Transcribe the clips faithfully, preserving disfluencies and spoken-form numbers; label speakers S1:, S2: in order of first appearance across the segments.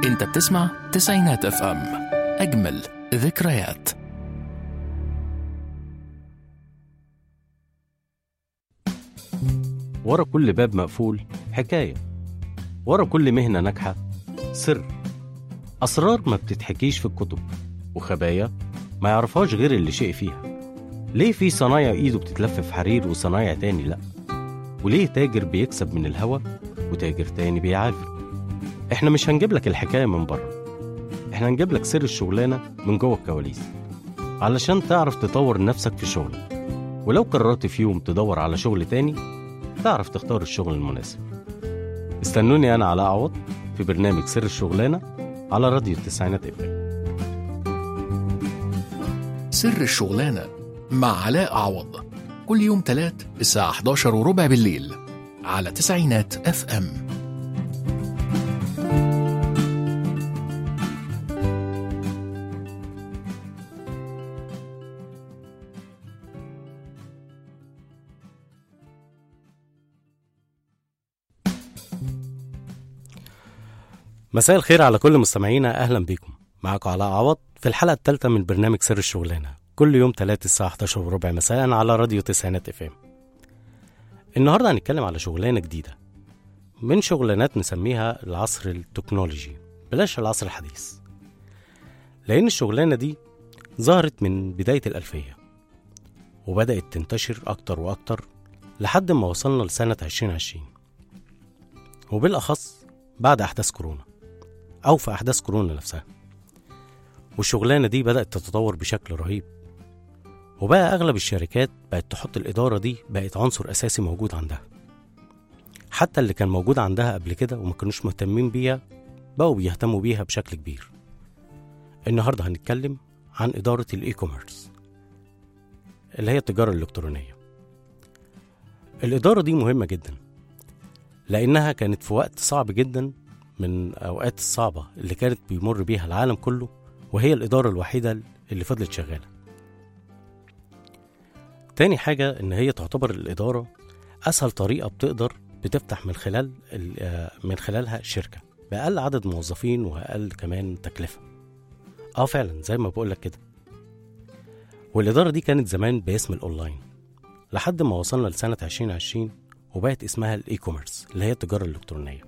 S1: انت بتسمع تسعينات اف ام، اجمل ذكريات.
S2: ورا كل باب مقفول حكاية، ورا كل مهنة ناجحة سر، أسرار ما بتتحكيش في الكتب، وخبايا ما يعرفهاش غير اللي شيء فيها. ليه في صنايع إيده بتتلف في حرير وصنايع تاني لأ؟ وليه تاجر بيكسب من الهوا وتاجر تاني بيعافر؟ إحنا مش هنجيب لك الحكاية من بره، إحنا هنجيب لك سر الشغلانة من جوه الكواليس، علشان تعرف تطور نفسك في شغلك، ولو قررت في يوم تدور على شغل تاني تعرف تختار الشغل المناسب. استنوني أنا علاء عوض في برنامج سر الشغلانة على راديو التسعينات اف ام.
S1: سر الشغلانة مع علاء عوض، كل يوم تلات الساعة حداشر وربع بالليل على تسعينات اف ام.
S2: مساء الخير على كل مستمعينا، أهلا بيكم. معكم علاء عوض في الحلقة الثالثة من برنامج سر الشغلانة، كل يوم ثلاثة الساعة حداشر وربع مساء على راديو تسعينات اف ام. النهاردة هنتكلم على شغلانة جديدة من شغلانات نسميها العصر التكنولوجي، بلاش العصر الحديث، لأن الشغلانة دي ظهرت من بداية الألفية وبدأت تنتشر أكتر وأكتر لحد ما وصلنا لسنة عشرين عشرين، وبالأخص بعد أحداث كورونا أو في أحداث كورونا نفسها. والشغلانة دي بدأت تتطور بشكل رهيب، وبقى أغلب الشركات بقت تحط الإدارة دي، بقت عنصر أساسي موجود عندها. حتى اللي كان موجود عندها قبل كده وما كانوش مهتمين بيها بقوا بيهتموا بيها بشكل كبير. النهاردة هنتكلم عن إدارة الإي كوميرس اللي هي التجارة الإلكترونية. الإدارة دي مهمة جدا لأنها كانت في وقت صعب جدا من أوقات الصعبة اللي كانت بيمر بيها العالم كله، وهي الإدارة الوحيدة اللي فضلت شغالة. تاني حاجة إن هي تعتبر الإدارة أسهل طريقة بتقدر بتفتح من خلال من خلالها الشركة بأقل عدد موظفين وأقل كمان تكلفة. آه فعلا زي ما بقولك كده. والإدارة دي كانت زمان باسم الأونلاين لحد ما وصلنا لسنة عشرين عشرين وبقت اسمها الإي كوميرس اللي هي التجارة الإلكترونية.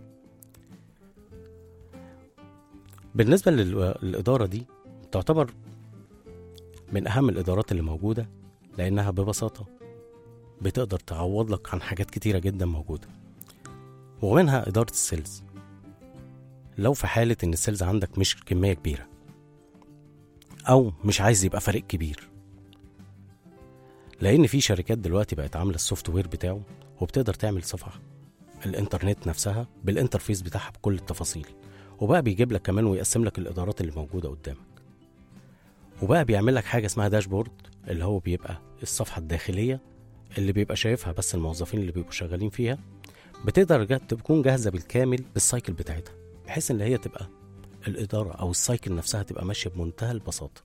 S2: بالنسبة للإدارة دي تعتبر من أهم الإدارات اللي موجودة، لأنها ببساطة بتقدر تعوض لك عن حاجات كتيرة جدا موجودة، ومنها إدارة السيلز. لو في حالة إن السيلز عندك مش كمية كبيرة أو مش عايز يبقى فريق كبير، لأن في شركات دلوقتي بقت عاملة السوفت وير بتاعه وبتقدر تعمل صفحة الإنترنت نفسها بالإنترفيس بتاعها بكل التفاصيل، وبقى بيجيب لك كمان ويقسم لك الإدارات اللي موجودة قدامك، وبقى بيعمل لك حاجة اسمها داشبورد اللي هو بيبقى الصفحة الداخلية اللي بيبقى شايفها بس الموظفين اللي بيبقوا شغالين فيها. بتقدر تكون جاهزة بالكامل بالسايكل بتاعتها، بحيث ان هي تبقى الإدارة أو السايكل نفسها تبقى ماشية بمنتهى البساطة.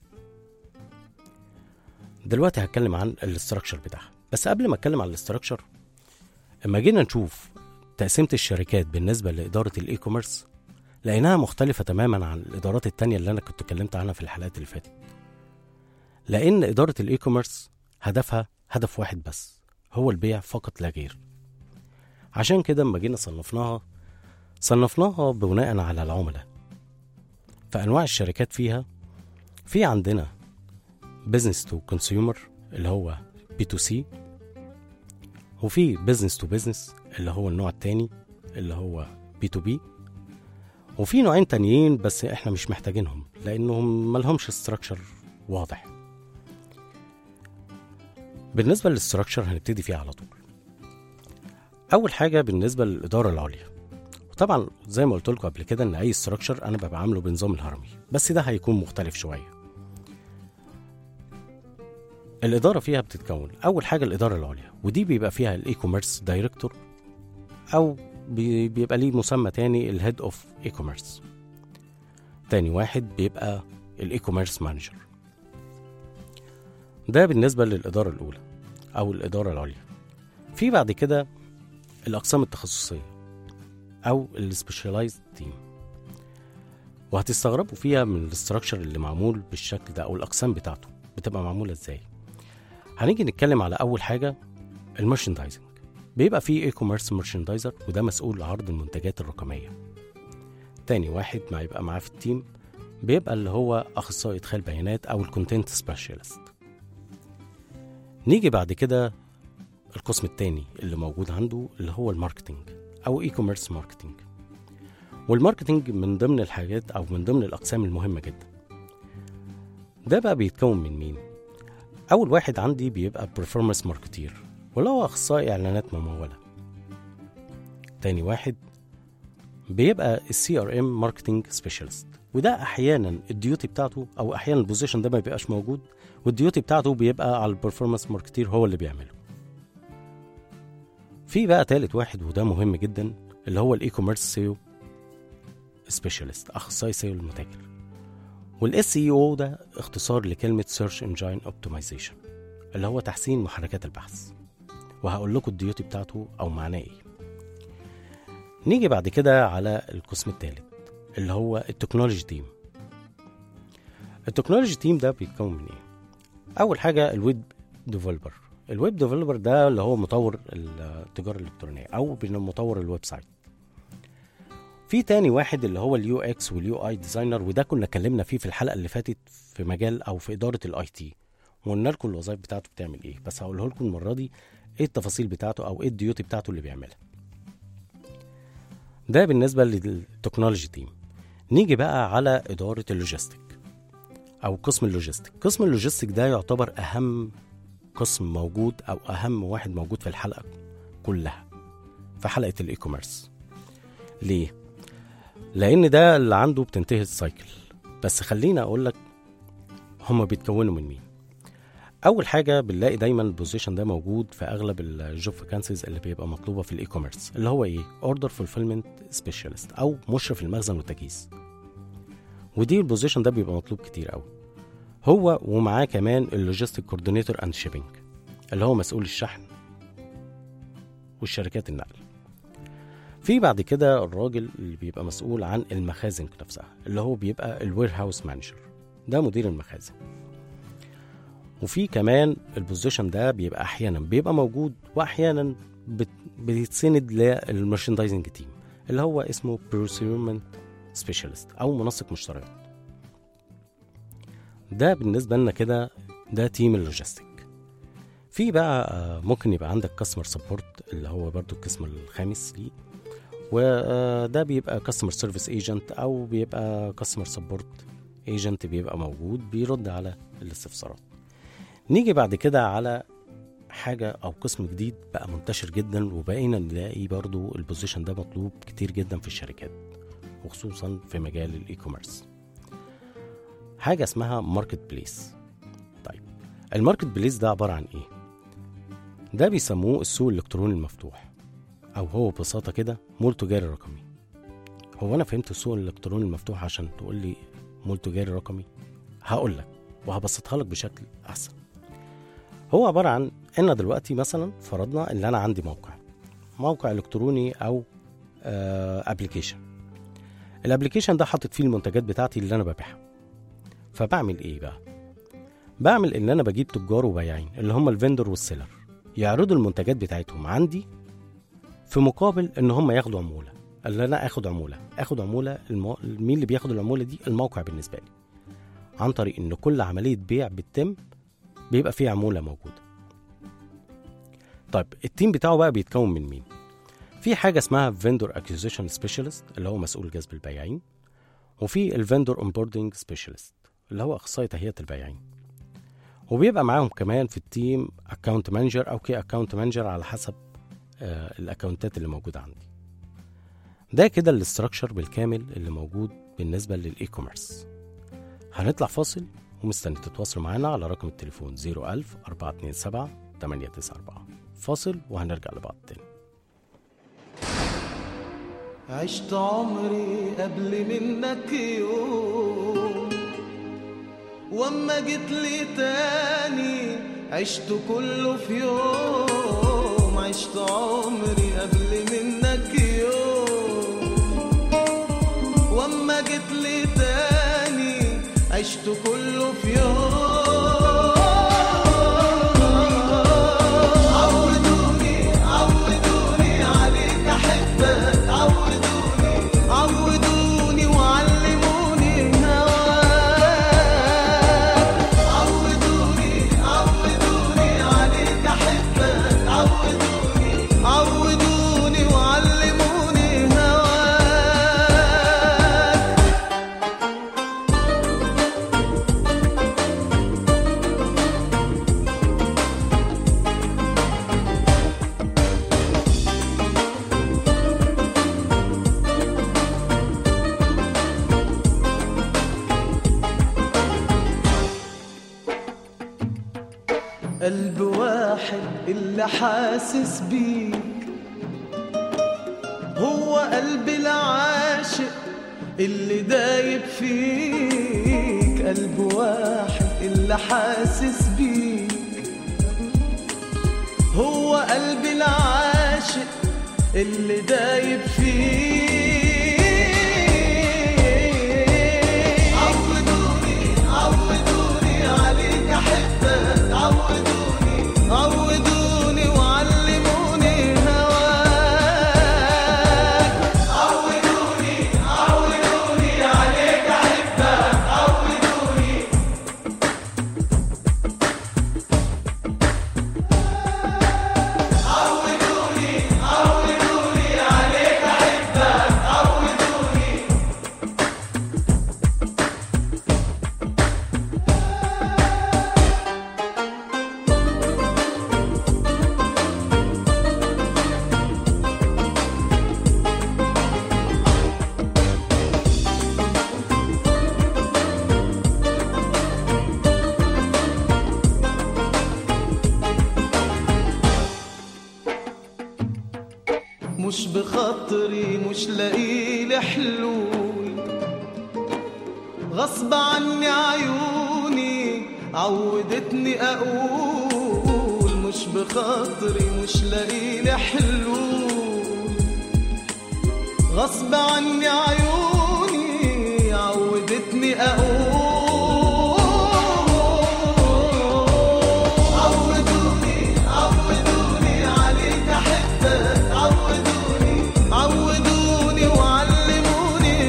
S2: دلوقتي هتكلم عن الاستراكشر بتاعها، بس قبل ما اتكلم عن الاستراكشر، اما جينا نشوف تقسيمة الشركات بالنسبة لإدارة الإي كوميرس لأنها مختلفة تماما عن الإدارات التانية اللي أنا كنت اتكلمت عنها في الحلقات اللي فاتت. لأن إدارة الإي كوميرس هدفها هدف واحد بس، هو البيع فقط لا غير. عشان كده اما جينا صنفناها صنفناها بناء على العملاء. فأنواع الشركات فيها في عندنا بيزنس تو كونسيومر اللي هو بي تو سي، وفي بيزنس تو بيزنس اللي هو النوع التاني اللي هو بي تو بي، وفي نوعين تانيين بس احنا مش محتاجينهم لانهم ملهمش استراكشر واضح. بالنسبة للاستراكشر هنبتدي فيه على طول. اول حاجة بالنسبة للإدارة العليا، وطبعا زي ما قلت لكم قبل كده ان اي استراكشر انا ببقى عامله بنظام الهرمي، بس ده هيكون مختلف شوية. الإدارة فيها بتتكون أول حاجة الإدارة العليا، ودي بيبقى فيها الإي كوميرس دايركتور، أو بيبقى ليه مسمى تاني الهيد أوف إي كوميرس. تاني واحد بيبقى الإي كوميرس مانجر. ده بالنسبة للإدارة الأولى أو الإدارة العليا. في بعد كده الأقسام التخصصية أو السبيشالايزد تيم، وهتستغربوا فيها من الاستراكشر اللي معمول بالشكل ده او الاقسام بتاعته بتبقى معموله ازاي. هنيجي نتكلم على اول حاجه المارشندايزنج. بيبقى فيه اي كوميرس مارشندايزر وده مسؤول عرض المنتجات الرقميه. تاني واحد ما يبقى معاه في التيم بيبقى اللي هو اخصائي ادخال بيانات او الكونتنت سبيشالست. نيجي بعد كده القسم التاني اللي موجود عنده اللي هو الماركتينج او اي كوميرس ماركتينج. والماركتينج من ضمن الحاجات او من ضمن الاقسام المهمه جدا. ده بقى بيتكون من مين؟ اول واحد عندي بيبقى برفورمانس ماركتير ولا هو اخصائي اعلانات مموله. تاني واحد بيبقى السي ار ام ماركتينج سبيشالست وده احيانا الديوتي بتاعته او احيانا البوزيشن ده ما بيبقاش موجود والديوتي بتاعته بيبقى على البرفورمانس ماركتير هو اللي بيعمله. في بقى تالت واحد وده مهم جدا اللي هو الاي كوميرس سيو سبيشالست اخصائي سيو المتاجر. والاس اي او ده اختصار لكلمه سيرش انجين اوبتمايزيشن اللي هو تحسين محركات البحث. وهقول لكم الديوتي بتاعته او معناه ايه. نيجي بعد كده على القسم الثالث اللي هو التكنولوجي تيم. التكنولوجي تيم ده بيتكون من ايه؟ اول حاجه الويب ديفلوبر. الويب ديفلوبر ده اللي هو مطور التجاره الالكترونيه او مطور الويب سايت. في تاني واحد اللي هو اليو اكس واليو اي ديزاينر وده كنا اتكلمنا فيه في الحلقه اللي فاتت في مجال او في اداره الاي تي وقلنا لكم الوظائف بتاعته بتعمل ايه، بس هقوله لكم المره دي ايه التفاصيل بتاعته او ايه الديوتي بتاعته اللي بيعملها. ده بالنسبه للتكنولوجي تيم. نيجي بقى على اداره اللوجيستيك او قسم اللوجيستيك. قسم اللوجيستيك ده يعتبر اهم قسم موجود او اهم واحد موجود في الحلقه كلها في حلقه الاي كوميرس. ليه؟ لان ده اللي عنده بتنتهي السايكل. بس خلينا اقول لك هم بيتكونوا من مين. اول حاجه بنلاقي دايما البوزيشن ده موجود في اغلب الجوب فاكانسيز اللي بيبقى مطلوبه في الاي كوميرس اللي هو ايه؟ اوردر فولفيلمنت سبيشالست او مشرف المخزن والتجهيز. ودي البوزيشن ده بيبقى مطلوب كتير قوي. هو ومعاه كمان اللوجيستيك كوردينيتور اند شيبينج اللي هو مسؤول الشحن والشركات النقل. في بعد كده الراجل اللي بيبقى مسؤول عن المخازن نفسها اللي هو بيبقى الوير هاوس مانجر ده مدير المخازن. وفي كمان البوزيشن ده بيبقى احيانا بيبقى موجود واحيانا بيتسند للمارشندايزنج تيم اللي هو اسمه بروسيرمنت سبيشالست او منسق مشتريات. ده بالنسبه لنا كده ده تيم اللوجيستيك. في بقى ممكن يبقى عندك كاستمر سبورت اللي هو برضو القسم الخامس ليه وده بيبقى كاستمر سيرفيس ايجنت او بيبقى كاستمر سبورت ايجنت بيبقى موجود بيرد على الاستفسارات. نيجي بعد كده على حاجة او قسم جديد بقى منتشر جدا وبقينا نلاقي برضو البوزيشن ده مطلوب كتير جدا في الشركات وخصوصا في مجال الاي كوميرس. حاجة اسمها ماركت بليس. طيب الماركت بليس ده عبارة عن ايه؟ ده بيسموه السوق الالكتروني المفتوح او هو ببساطة كده مول تجاري رقمي. هو انا فهمت السوق الالكتروني المفتوح عشان تقول لي مول تجاري رقمي؟ هقول لك وهبسطها لك بشكل احسن. هو عبارة عن ان دلوقتي مثلا فرضنا ان انا عندي موقع موقع الكتروني او ابليكيشن. الابليكيشن ده حاطط فيه المنتجات بتاعتي اللي انا ببيعها. فبعمل ايه بقى؟ بعمل ان انا بجيب تجار وبياعين اللي هم الفندر والسيلر يعرضوا المنتجات بتاعتهم عندي في مقابل ان هم ياخدوا عمولة. اللي انا اخد عمولة اخد عمولة المو... مين اللي بياخد العمولة دي؟ الموقع بالنسبة لي عن طريق ان كل عملية بيع بتتم بيبقى فيه عمولة موجودة. طيب التيم بتاعه بقى بيتكون من مين؟ في حاجة اسمها vendor acquisition specialist اللي هو مسؤول جذب البياعين وفي الفندور onboarding specialist اللي هو اخصائي تهيئة البياعين. وبيبقى معاهم كمان في التيم account manager او كي account manager على حسب آه الاكاونتات اللي موجودة عندي. ده كده الاستراكشر بالكامل اللي موجود بالنسبة للاي كوميرس. هنطلع فاصل ومستني تتواصلوا معنا على رقم التليفون صفر ألف أربعة اتنين سبعة تمانية تسعة أربعة. فاصل وهنرجع لبعض تاني.
S3: عشت عمري قبل منك يوم واما جيت لي تاني عشت كله في يوم. عشت عمري قبل منك يوم واما جيت لي تاني في يوم. عودوني عودوني عليك أحبك، عودوني عودوني وعلموني هواك. عودوني عودوني عليك أحبك، عودوني عودوني وعلموني قلب واحد اللي حاسس بيك، هو قلب العاشق اللي دايب فيك. قلب واحد اللي حاسس بيك، هو قلب العاشق اللي دايب فيك. عودوني عودوني عليك أحبك، عودوني عودوني وعلموني هواك. عودوني عودوني عليك أحبك، عودوني عودوني عودوني عليك أحبك، عودوني. مش بخاطري مش لاقيلي حلول، غصب عني عيوني عودتني اقول. مش بخاطري مش لاقيلي حلول، غصب عني عيوني عودتني اقول. عودوني عودوني عليك أحبك، عودوني عودوني وعلموني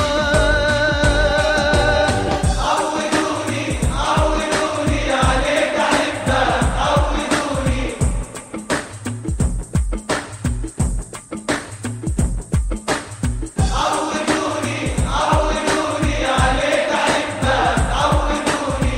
S3: هواك. عودوني عودوني عليك أحبك، عودوني عودوني عودوني عليك أحبك، عودوني.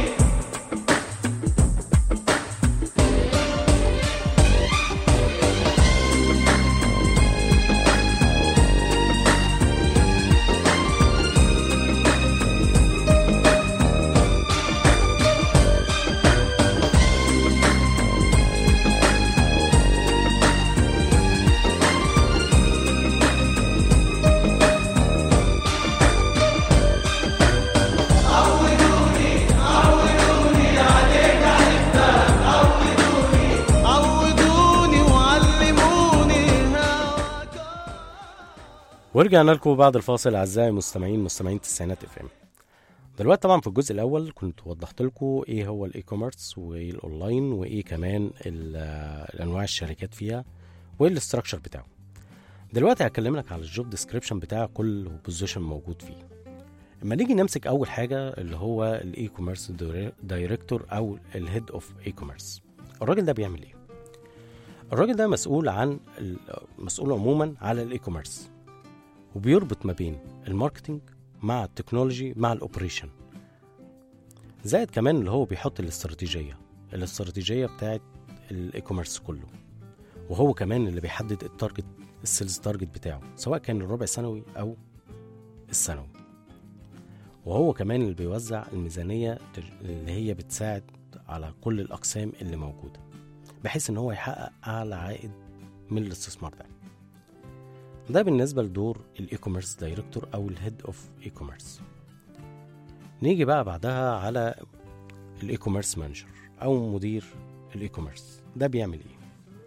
S3: عودوني عودوني عليك أحبك، عودوني عودوني وعلموني هواك.
S2: ورجعنا لكم بعد الفاصل اعزائي المستمعين مستمعين التسعينات اف ام. دلوقتي طبعا في الجزء الاول كنت وضحت لكم ايه هو الاي كوميرس وايه الاونلاين وايه كمان الانواع الشركات فيها وايه الاستراكشر بتاعه. دلوقتي هكلم لك على الجوب ديسكريبشن بتاع كل بوزيشن موجود فيه. اما نيجي نمسك اول حاجه اللي هو الاي كوميرس دايركتور او الهيد اوف اي كوميرس. الراجل ده بيعمل ايه؟ الراجل ده مسؤول عن مسؤول عموما على الاي كوميرس، وبيربط ما بين الماركتينج مع التكنولوجي مع الاوبريشن، زائد كمان اللي هو بيحط الاستراتيجيه الاستراتيجيه بتاعت الاي كوميرس كله، وهو كمان اللي بيحدد التارجت السيلز تارجت بتاعه سواء كان الربع سنوي او السنوي، وهو كمان اللي بيوزع الميزانيه اللي هي بتساعد على كل الاقسام اللي موجوده بحيث ان هو يحقق اعلى عائد من الاستثمار ده. ده بالنسبه لدور الاي كوميرس دايركتور او الهيد اوف اي كوميرس. نيجي بقى بعدها على الاي كوميرس مانجر او مدير الاي كوميرس. ده بيعمل ايه؟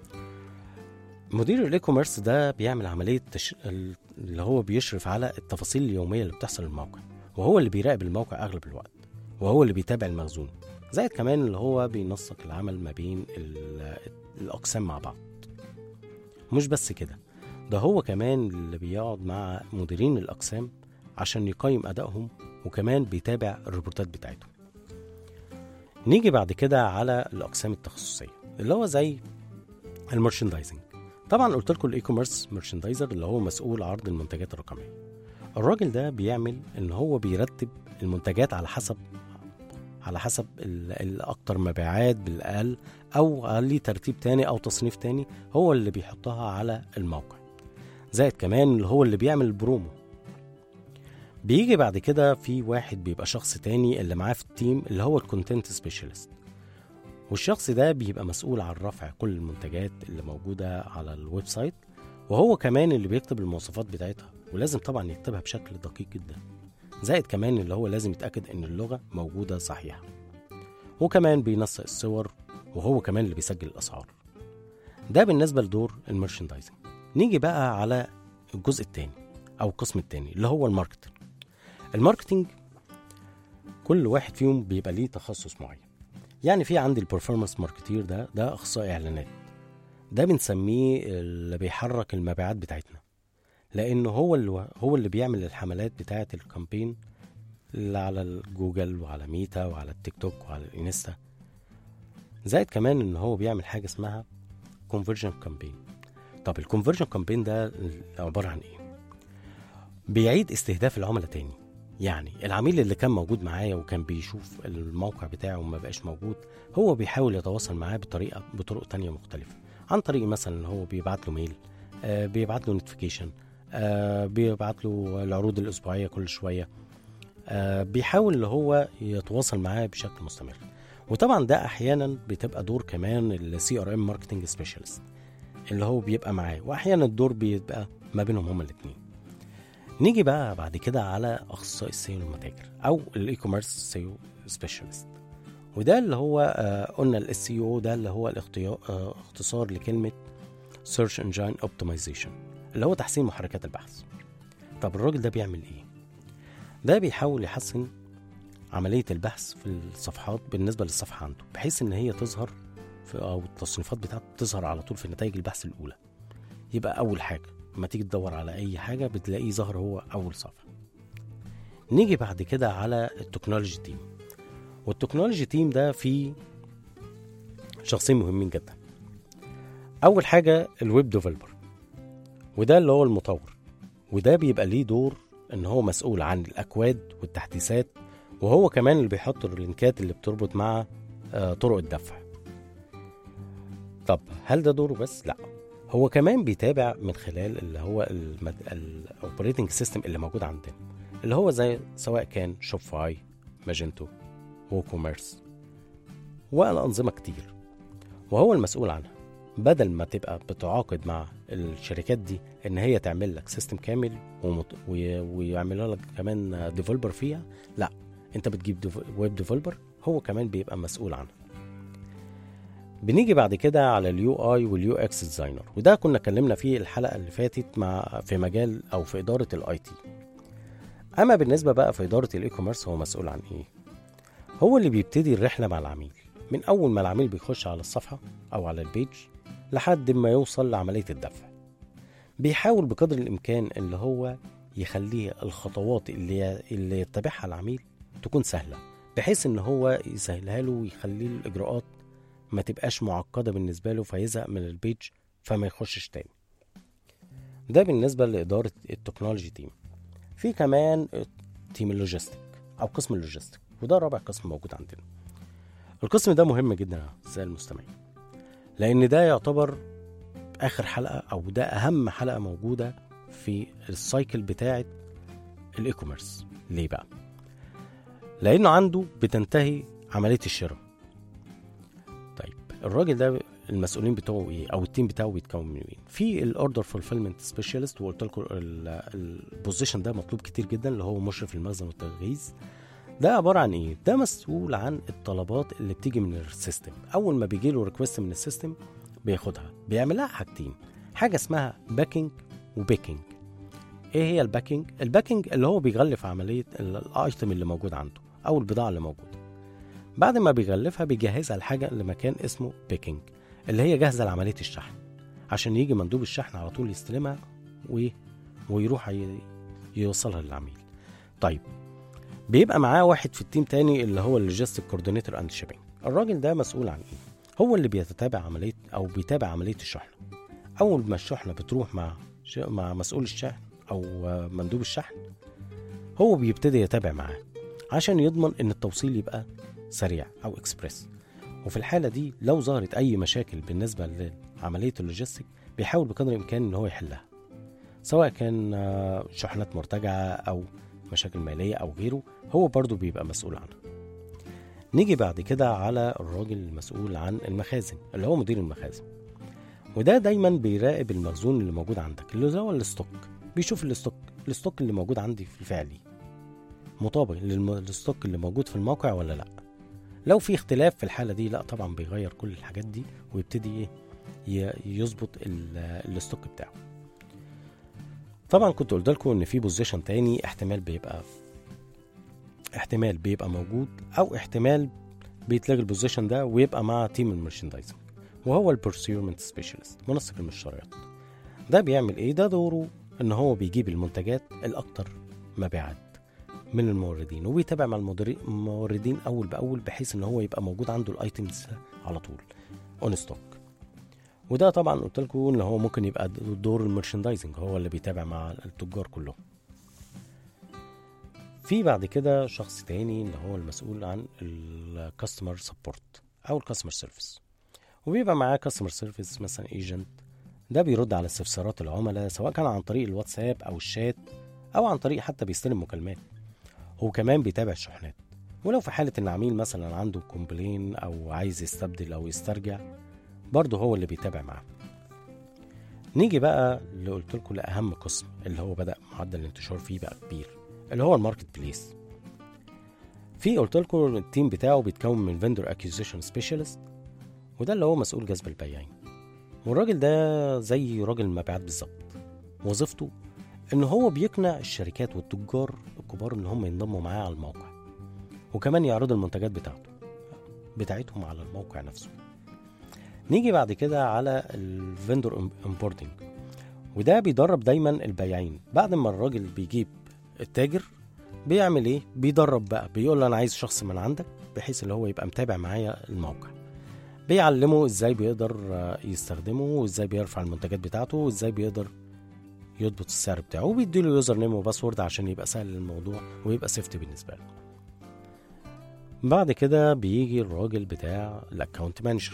S2: مدير الاي كوميرس ده بيعمل عمليه تش... اللي هو بيشرف على التفاصيل اليوميه اللي بتحصل الموقع، وهو اللي بيراقب الموقع اغلب الوقت، وهو اللي بيتابع المخزون. زائد كمان اللي هو بينسق العمل ما بين الأقسام مع بعض. مش بس كده، ده هو كمان اللي بيقعد مع مديرين الأقسام عشان يقيم أدائهم، وكمان بيتابع الريبورتات بتاعتهم. نيجي بعد كده على الأقسام التخصصية اللي هو زي المرشندايزنج. طبعا قلت لكم الاي كوميرس ميرشندايزر اللي هو مسؤول عرض المنتجات الرقمية. الراجل ده بيعمل ان هو بيرتب المنتجات على حسب على حسب الأكتر مبيعات بالأقل، أو ليه ترتيب تاني أو تصنيف تاني هو اللي بيحطها على الموقع. زائد كمان اللي هو اللي بيعمل البرومو. بيجي بعد كده في واحد بيبقى شخص تاني اللي معاه في التيم اللي هو الكونتنت سبيشالست، والشخص ده بيبقى مسؤول عن رفع كل المنتجات اللي موجودة على الويب سايت، وهو كمان اللي بيكتب المواصفات بتاعتها، ولازم طبعا يكتبها بشكل دقيق جدا. زائد كمان اللي هو لازم يتأكد ان اللغة موجودة صحيحة، وكمان بينسق الصور، وهو كمان اللي بيسجل الأسعار. ده بالنسبة لدور الميرشندايزنج. نيجي بقى على الجزء التاني أو القسم التاني اللي هو الماركتنج. الماركتنج كل واحد فيهم بيبقى ليه تخصص معين. يعني في عندي البرفورمانس ماركتير، ده ده أخصائي إعلانات. ده بنسميه اللي بيحرك المبيعات بتاعتنا، لأنه هو اللي هو اللي بيعمل الحملات بتاعة الكامبين اللي على الجوجل وعلى ميتا وعلى التيك توك وعلى الانستا. زائد كمان ان هو بيعمل حاجة اسمها conversion campaign. طب الكونفرجن كامبين ده عبارة عن ايه؟ بيعيد استهداف العملاء تاني. يعني العميل اللي كان موجود معايا وكان بيشوف الموقع بتاعه وما بقاش موجود، هو بيحاول يتواصل معاه بطريقة بطرق تانية مختلفة، عن طريق مثلا هو بيبعت له ميل، آه بيبعت له نوتيفيكيشن، آه بيبعت له العروض الأسبوعية كل شوية، آه بيحاول اللي هو يتواصل معاه بشكل مستمر. وطبعا ده احيانا بتبقى دور كمان السي ار ام ماركتنج سبيشالست اللي هو بيبقى معاه، واحيانا الدور بيبقى ما بينهم هما الاثنين. نيجي بقى بعد كده على اخصائي السيو المتاجر او الاي كوميرس سيو سبيشالست، وده اللي هو آه قلنا الاس اي او، ده اللي هو آه اختصار لكلمه سيرش انجين اوبتمايزيشن اللي هو تحسين محركات البحث. طب الراجل ده بيعمل ايه؟ ده بيحاول يحسن عملية البحث في الصفحات بالنسبة للصفحة عنده، بحيث ان هي تظهر في او التصنيفات بتاعته تظهر على طول في نتائج البحث الاولى. يبقى اول حاجة لما تيجي تدور على اي حاجة بتلاقيه ظهر هو اول صفحة. نيجي بعد كده على التكنولوجي تيم، والتكنولوجي تيم ده فيه شخصين مهمين جدا. اول حاجة الويب ديفلوبر، وده اللي هو المطور، وده بيبقى ليه دور ان هو مسؤول عن الاكواد والتحديثات، وهو كمان اللي بيحط اللينكات اللي بتربط مع طرق الدفع. طب هل ده دوره بس؟ لا، هو كمان بيتابع من خلال اللي هو الاوبريتنج سيستم اللي موجود عندنا، اللي هو زي سواء كان شوبفاي، ماجنتو، ووكوميرس، والأنظمة كتير، وهو المسؤول عنها. بدل ما تبقى بتعاقد مع الشركات دي ان هي تعمل لك سيستم كامل ومط... ويعملها لك كمان ديفلوبر فيها، لا، انت بتجيب ديف... ويب ديفلوبر هو كمان بيبقى مسؤول عنها. بنيجي بعد كده على اليو اي واليو اكس ديزاينر، وده كنا اتكلمنا فيه الحلقه اللي فاتت مع في مجال او في اداره الاي تي. اما بالنسبه بقى في اداره الاي كوميرس، هو مسؤول عن ايه؟ هو اللي بيبتدي الرحله مع العميل من اول ما العميل بيخش على الصفحه او على البيج لحد ما يوصل لعمليه الدفع. بيحاول بقدر الامكان اللي هو يخليه الخطوات اللي اللي يتبعها العميل تكون سهله، بحيث ان هو يسهلها له ويخليه الاجراءات ما تبقاش معقده بالنسبه له فيزهق من البيج فما يخشش تاني. ده بالنسبه لاداره التكنولوجي تيم. في كمان تيم اللوجيستيك او قسم اللوجيستيك، وده رابع قسم موجود عندنا. القسم ده مهم جدا زي المستمعين، لان ده يعتبر اخر حلقه او ده اهم حلقه موجوده في السايكل بتاعه الاي كوميرس. ليه بقى؟ لانه عنده بتنتهي عمليه الشراء. طيب الراجل ده المسؤولين بتوعه ايه او التيم بتاعه بيتكون من مين؟ في الاوردر فولفيلمنت سبيشالست، وقلت لكم البوزيشن ده مطلوب كتير جدا، اللي هو مشرف المخزن والتجهيز. ده عباره عن ايه؟ ده مسؤول عن الطلبات اللي بتيجي من السيستم. اول ما بيجي له ريكويست من السيستم بياخدها، بيعمل لها حاجتين، حاجه اسمها باكينج وبيكينج. ايه هي الباكينج؟ الباكينج اللي هو بيغلف عمليه الايتم اللي موجود عنده او البضاعه اللي موجوده. بعد ما بيغلفها بيجهزها لحاجة لمكان اسمه بيكينج، اللي هي جاهزة لعملية الشحن، عشان يجي مندوب الشحن على طول يستلمها و... ويروح ي... يوصلها للعميل. طيب بيبقى معاه واحد في التيم تاني اللي هو اللوجيستيك كوردينيتور اند شيبينج. الراجل ده مسؤول عن ايه؟ هو اللي بيتتابع عملية او بيتابع عملية الشحن. اول ما الشحنة بتروح مع ش... مع مسؤول الشحن او مندوب الشحن، هو بيبتدي يتابع معاه عشان يضمن ان التوصيل يبقى سريع او اكسبريس. وفي الحالة دي لو ظهرت اي مشاكل بالنسبة لعملية اللوجيستيك بيحاول بقدر الامكان ان هو يحلها، سواء كان شحنات مرتجعة او مشاكل مالية او غيره، هو برضو بيبقى مسؤول عنها. نيجي بعد كده على الراجل المسؤول عن المخازن اللي هو مدير المخازن، وده دايما بيراقب المخزون اللي موجود عندك اللي هو الستوك. بيشوف الستوك الستوك اللي موجود عندي في الفعلي مطابق للستوك اللي موجود في الموقع ولا لا. لو في اختلاف في الحالة دي لا طبعا بيغير كل الحاجات دي ويبتدي يظبط الستوك بتاعه. طبعا كنت قلت لكم ان في بوزيشن تاني احتمال بيبقى احتمال بيبقى موجود او احتمال بيتلغي البوزيشن ده ويبقى مع تيم المرشندايزنج، وهو البرسيورمنت سبيشالست، منسق المشتريات. ده بيعمل ايه؟ ده دوره ان هو بيجيب المنتجات الاكثر مبيعات من الموردين، وبيتابع مع الموردين اول باول بحيث ان هو يبقى موجود عنده الايتمز على طول اون ستوك. وده طبعا قلت لكم ان هو ممكن يبقى دور المرشندايزنج، هو اللي بيتابع مع التجار كلهم. في بعد كده شخص تاني اللي هو المسؤول عن الكاستمر سبورت او الكاستمر سيرفيس، وبيبقى معاه كاستمر سيرفيس مثلا ايجنت. ده بيرد على استفسارات العملاء سواء كان عن طريق الواتساب او الشات او عن طريق حتى بيستلم مكالمات. هو كمان بيتابع الشحنات، ولو في حالة ان عميل مثلا عنده كومبلين او عايز يستبدل او يسترجع برضه هو اللي بيتابع معاه. نيجي بقى اللي قلت لكم لأهم قسم اللي هو بدأ معدل الانتشار فيه بقى كبير، اللي هو الماركت بليس. في قلت لكم التيم بتاعه بيتكون من فيندور اكيوزيشن سبيشالست، وده اللي هو مسؤول جذب البياعين. والراجل ده زي راجل المبيعات بالظبط، وظيفته ان هو بيقنع الشركات والتجار الكبار ان هم ينضموا معاه على الموقع، وكمان يعرضوا المنتجات بتاعته بتاعتهم على الموقع نفسه. نيجي بعد كده على الفندور امبورتنج، وده بيدرب دايما البياعين. بعد ما الراجل بيجيب التاجر بيعمل ايه؟ بيدرب بقى، بيقول له انا عايز شخص من عندك بحيث اللي هو يبقى متابع معايا الموقع. بيعلمه ازاي بيقدر يستخدمه، وازاي بيرفع المنتجات بتاعته، وازاي بيقدر يضبط السعر بتاعه، وبيديله يوزر نيم وباسورد عشان يبقى سهل الموضوع ويبقى سيفتي بالنسبه له. بعد كده بيجي الراجل بتاع الاكاونت مانجر.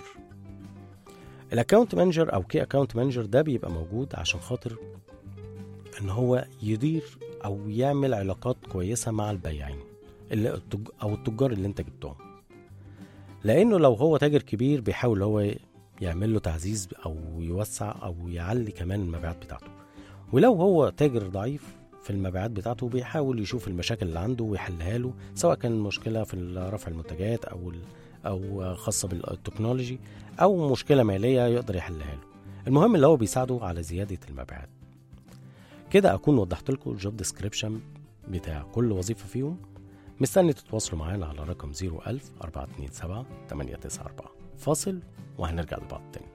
S2: الاكاونت مانجر او كي اكاونت مانجر ده بيبقى موجود عشان خاطر ان هو يدير او يعمل علاقات كويسه مع البياعين اللي او التجار اللي انت جبتهم، لانه لو هو تاجر كبير بيحاول هو يعمل له تعزيز او يوسع او يعلي كمان المبيعات بتاعته، ولو هو تاجر ضعيف في المبيعات بتاعته بيحاول يشوف المشاكل اللي عنده ويحلها له، سواء كان مشكله في رفع المنتجات او او خاصه بالتكنولوجي او مشكله ماليه يقدر يحلها له. المهم اللي هو بيساعده على زياده المبيعات. كده اكون وضحت لكم الجوب ديسكريبشن بتاع كل وظيفه فيهم. مستني تتواصلوا معانا على رقم صفر ألف أربعة اتنين سبعة تمانية تسعة أربعة. فاصل وهنرجع لبعض تاني.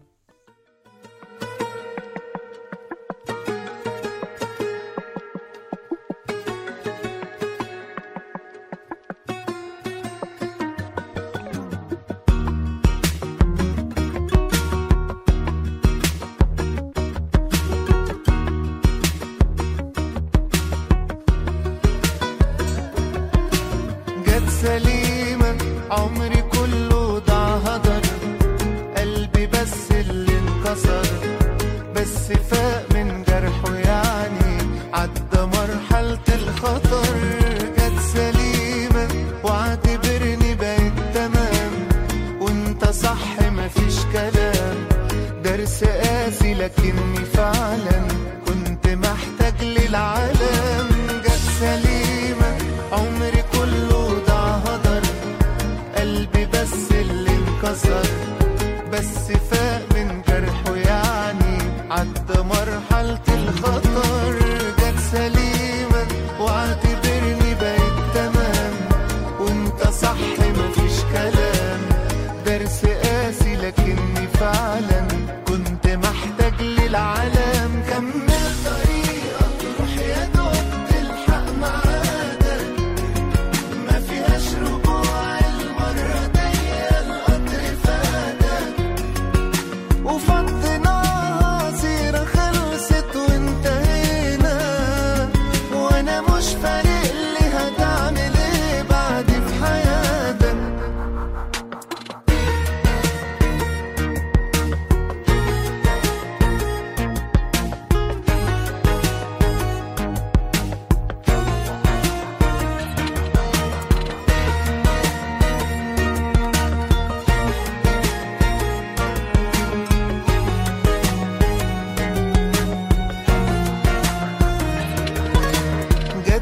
S3: سليمة عمري كله ضاع هدر، قلبي بس اللي انكسر، بس فاق من جرحه يعني عدى مرحلة الخطر. جت سليمة واعتبرني بقيت تمام، وانت صح مفيش كلام، درس قاسي لكني فعلا كنت محتاج للعالم. جت سليمة عمري كله قلبي بس اللي انكسر، بس فاق من جرحه يعني عدى مرحلة الخطر. جت سليمة واعتبرني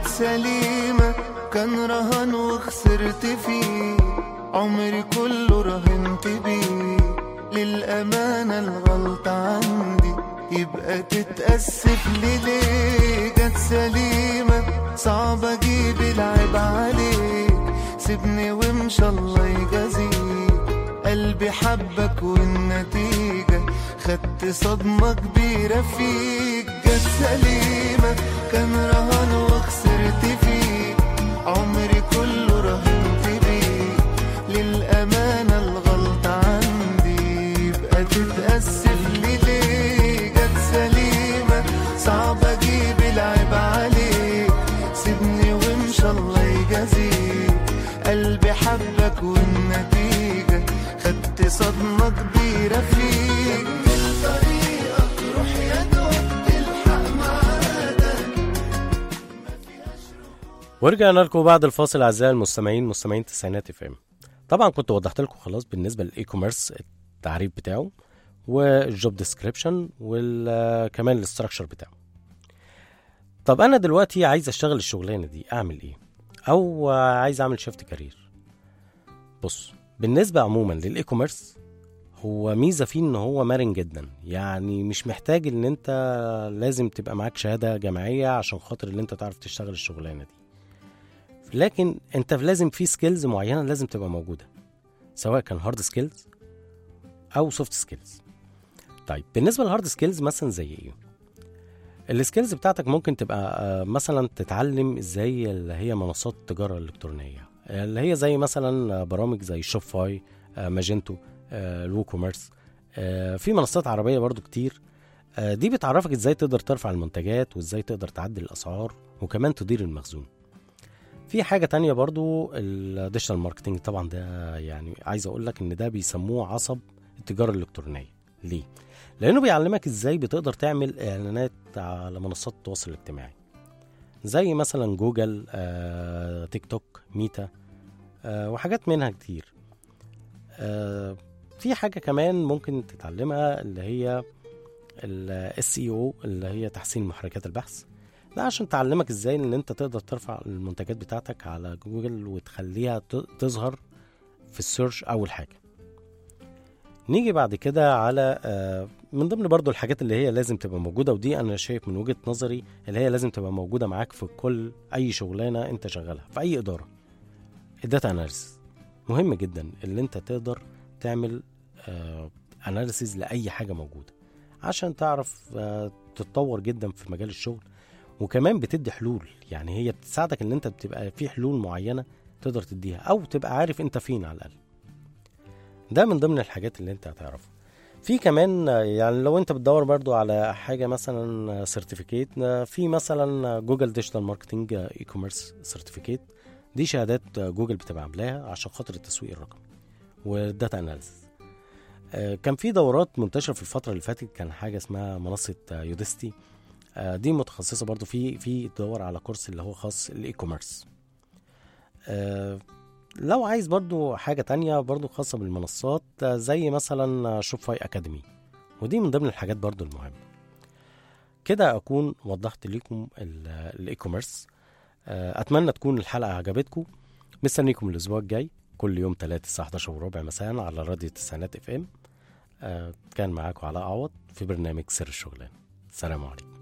S3: جت سليمة كان رهان وخسرت فيه، عمري كله رهنت بيه. للأمانة الغلطة عندي يبقى تتأسف لي ليه؟ جت سليمة صعب اجيب العيب عليك، سيبني وامشي الله يجازيك. قلبي حبك والنتيجة خدت صدمة كبيرة فيك. جت سليمة كان رهان وخسرت فيه، عمري كله رهنت بيه. للأمانة الغلطة عندي يبقى تتأسف لي ليه؟ جت سليمة صعب اجيب العيب عليك، سيبني وامشي الله يجازيك. قلبي حبك والنتيجة خدت صدمة كبيرة فيك. كمل طريقك روح يا دوب تلحق معادك.
S2: ورجعنا لكم بعد الفاصل اعزائي المستمعين، مستمعين تسعينات اف ام. طبعا كنت وضحت لكم خلاص بالنسبه للاي كوميرس التعريف بتاعه والجوب ديسكريبشن وكمان الاستراكشر بتاعه. طب انا دلوقتي عايز اشتغل الشغلانه دي اعمل ايه؟ او عايز اعمل شيفت كارير. بص، بالنسبه عموما للاي كوميرس هو ميزه فيه ان هو مرن جدا، يعني مش محتاج ان انت لازم تبقى معاك شهاده جامعيه عشان خاطر ان انت تعرف تشتغل الشغلانه دي، لكن انت لازم في سكيلز معينه لازم تبقى موجوده، سواء كان هارد سكيلز او سوفت سكيلز. طيب بالنسبه للهارد سكيلز مثلا زي ايه؟ السكيلز بتاعتك ممكن تبقى مثلا تتعلم ازاي اللي هي منصات التجاره الالكترونيه، اللي هي زي مثلا برامج زي شوبفاي، ماجنتو، الوو كوميرس. في منصات عربيه برضو كتير، دي بتعرفك ازاي تقدر ترفع المنتجات وازاي تقدر تعدل الاسعار وكمان تدير المخزون. في حاجه تانية برضو الديجيتال ماركتنج، طبعا ده يعني عايز اقول لك ان ده بيسموه عصب التجاره الالكترونيه. ليه؟ لانه بيعلمك ازاي بتقدر تعمل اعلانات على منصات التواصل الاجتماعي زي مثلا جوجل، آه، تيك توك، ميتا، آه، وحاجات منها كتير. آه، في حاجه كمان ممكن تتعلمها اللي هي الاس اي او، اللي هي تحسين محركات البحث. ده عشان تعلمك ازاي ان انت تقدر ترفع المنتجات بتاعتك على جوجل وتخليها تظهر في السيرش اول حاجه. نيجي بعد كده على من ضمن برضو الحاجات اللي هي لازم تبقى موجودة، ودي أنا شايف من وجهة نظري اللي هي لازم تبقى موجودة معاك في كل أي شغلانة أنت شغالها في أي إدارة. الداتا أناليسيس مهم جدا، اللي أنت تقدر تعمل أناليسيس لأي حاجة موجودة عشان تعرف تتطور جدا في مجال الشغل، وكمان بتدي حلول. يعني هي بتساعدك ان انت بتبقى في حلول معينة تقدر تديها او تبقى عارف انت فين على الأقل. ده من ضمن الحاجات اللي انت هتعرفها. في كمان يعني لو انت بتدور برضو على حاجة مثلا سيرتيفيكيت، في مثلا جوجل ديجيتال ماركتنج اي كوميرس سيرتيفيكيت، دي شهادات جوجل بتبقى عاملاها عشان خاطر التسويق الرقمي والداتا اناليسيس. كان في دورات منتشرة في الفترة اللي فاتت، كان حاجة اسمها منصة يودستي، دي متخصصة برضو في في تدور على كورس اللي هو خاص الاي كوميرس. لو عايز برضو حاجة تانية برضو خاصة بالمنصات زي مثلا شوبفاي أكاديمي، ودي من ضمن الحاجات برضو المهمة. كده أكون وضحت لكم الاي كوميرس. أتمنى تكون الحلقة عجبتكم. مستنيكم الأسبوع الجاي كل يوم ثلاثة الساعة احداشر وربع مساء على راديو تسعينات اف ام. كان معاكم علاء عوض في برنامج سر الشغلانة. السلام عليكم.